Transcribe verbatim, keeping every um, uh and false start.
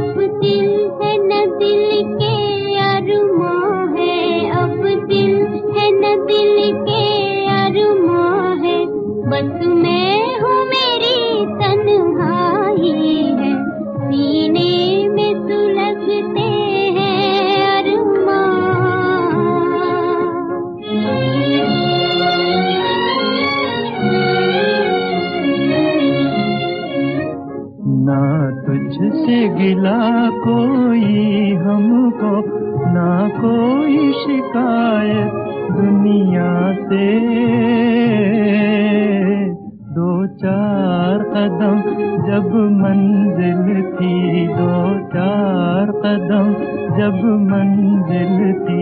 अब दिल है न दिल के अरमां है, अब दिल है न दिल के अरमां है, बस मैं हूँ मेरी तन्हाई है, सीने में सुलगते हैं अरमां। ना तुझसे गिला कोई हमको, ना कोई शिकायत दुनिया से, दो चार कदम जब मंजिल थी, दो चार कदम जब मंजिल थी,